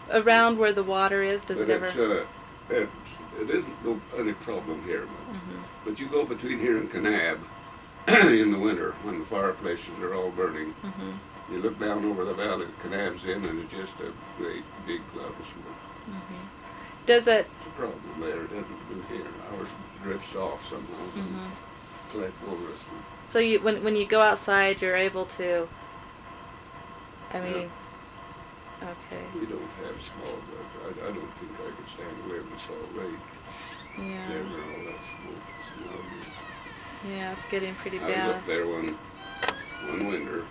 around where the water is, does but it ever? It isn't any problem here, but you go between here and Kanab in the winter when the fireplaces are all burning. You look down over the valley that Kanab's in, and it's just a great big cloud of smoke. Does it? It's a problem there. It hasn't been here. Ours drifts off somehow and collect over us. So when you go outside, you're able to. I mean, okay. We don't have smog. I don't think I could stand away from Salt Lake. Yeah. Never all that smoke and smog. Yeah, it's getting pretty I bad. was up there one winter,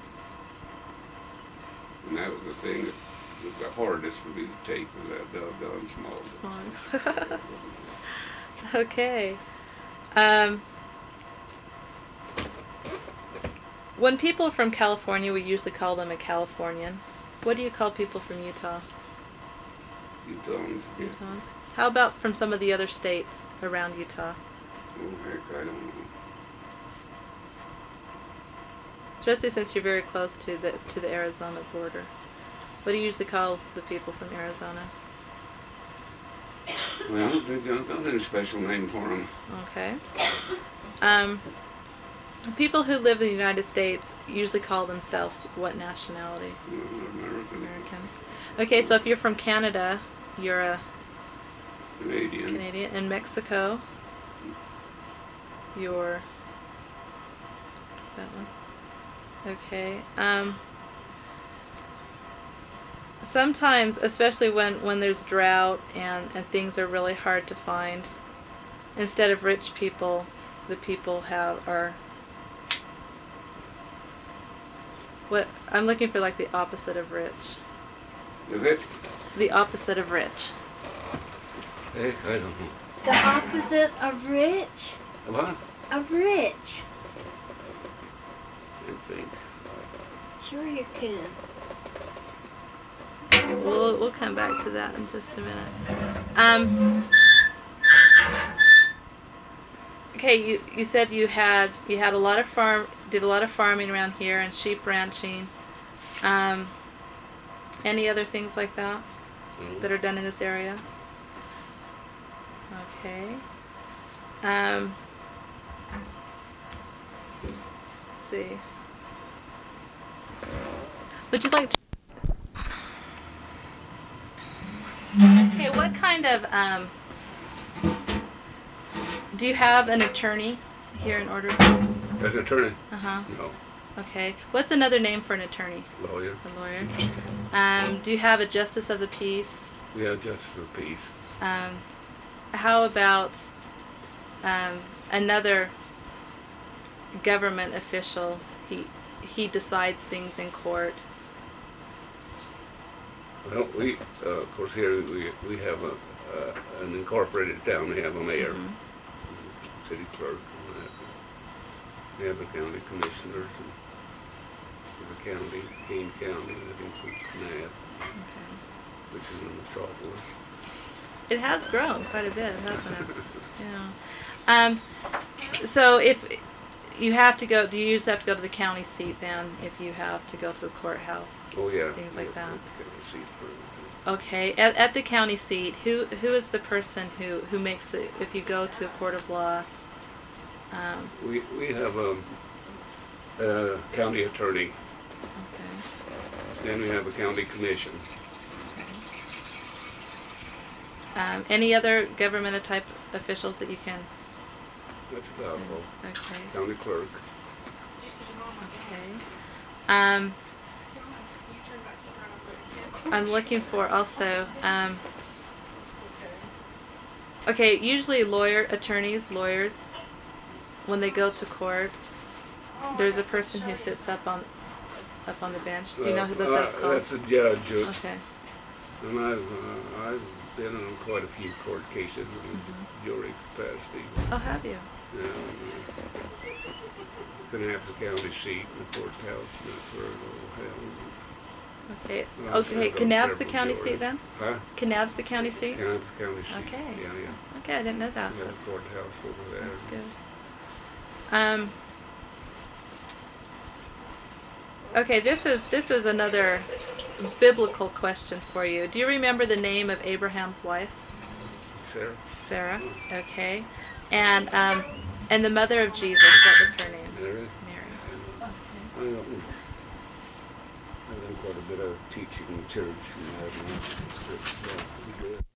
and that was the thing that was the hardest for me to take, was that doggone smog. Okay. When people from California, we usually call them a Californian. What do you call people from Utah? Utahns. Yeah. Utahns. How about from some of the other states around Utah? Oh heck, I don't know. Especially since you're very close to the Arizona border. What do you usually call the people from Arizona? Well, they've got any special name for them. Okay. People who live in the United States usually call themselves what nationality? Americans. Okay, so if you're from Canada, you're a Canadian. In Mexico, you're that one. Okay. Sometimes, especially when there's drought and things are really hard to find, instead of rich people, the people are what I'm looking for, like the opposite of rich. The rich? The opposite of rich. Heck, I don't know. The opposite of rich? What? Of rich. I think. Sure you can. We'll come back to that in just a minute. Okay, you said you had a lot of did a lot of farming around here and sheep ranching. Any other things like that that are done in this area? Okay. Let's see. Would you like to? Okay, what kind of do you have an attorney here in order? An attorney? Uh-huh. No. Okay. What's another name for an attorney? Lawyer. A lawyer. Do you have a justice of the peace? We have justice of the peace. How about another government official? He decides things in court. Well, we of course here we have an incorporated town. We have a mayor, city clerk, and that. We have the county commissioners and the county, Kane County, that includes Kanab, which is in the metropolis. It has grown quite a bit, hasn't it? Yeah. So if you have to go, do you usually have to go to the county seat then if you have to go to the courthouse? Oh yeah. Things like that. County seat for okay. At the county seat, who is the person who makes it? If you go to a court of law. We have a county attorney. Okay. Then we have a county commission. Any other government type officials that you can? That's about all. Okay. County clerk. Okay. I'm looking for also. Okay, usually attorneys, lawyers, when they go to court, there's a person who sits up on the bench. Do you know who that's called? That's a judge. Okay. And I've been in quite a few court cases in jury capacity. Oh, have you? Kanab's the county seat, the courthouse, and that's where it all held. Okay. Well, Okay. Kanab's the county seat then? Huh? Kanab's the county seat? Kanab's the county seat. Okay. Yeah. Okay, I didn't know that. We have a courthouse over there. That's good. Okay, this is another biblical question for you. Do you remember the name of Abraham's wife? Sarah? Sarah. Okay. And the mother of Jesus, what was her name? Mary? Mary. Well, I've done quite a bit of teaching in church and that, and that's good.